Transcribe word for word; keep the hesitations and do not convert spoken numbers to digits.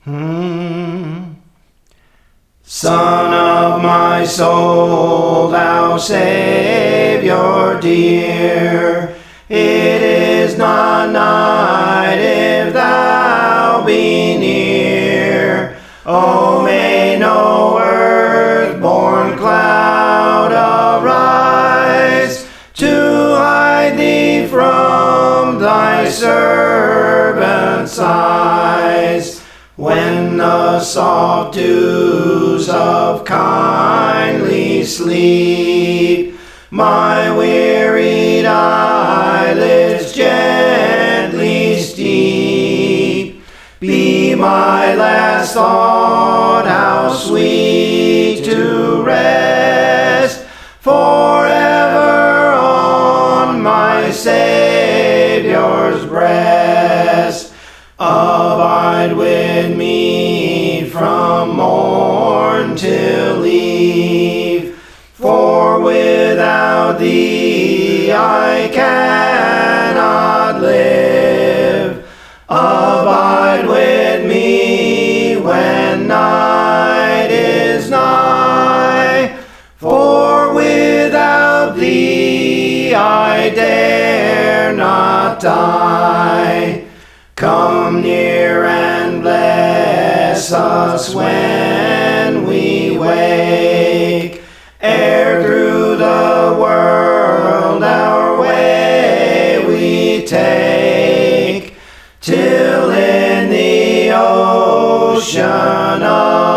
Hmm. Son of my soul, thou Savior dear, it is not night if thou be near. Oh, may no earth-born cloud arise to hide thee from thy servant's eyes, when the soft dews of kindly sleep my wearied eyelids gently steep. Be my last thought, how sweet to rest forever on my Savior's breast. Abide with me from morn till eve, for without thee I cannot live. Abide with me when night is nigh, for without thee I dare not die. Come near and bless us when we wake, ere through the world our way we take, till in the ocean of